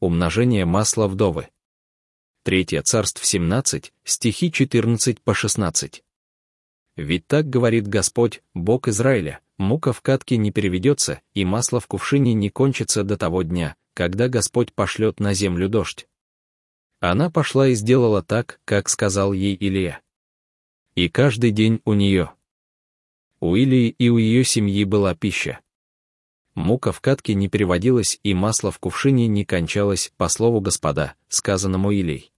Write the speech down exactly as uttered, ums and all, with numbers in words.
Умножение масла вдовы. Третье Царств семнадцать, стихи четырнадцать по шестнадцать. Ведь так говорит Господь, Бог Израиля, мука в катке не переведется, и масло в кувшине не кончится до того дня, когда Господь пошлет на землю дождь. Она пошла и сделала так, как сказал ей Илия. И каждый день у нее, у Илии и у ее семьи была пища. Мука в катке не переводилась, и масло в кувшине не кончалось, по слову Господа, сказанному Илией.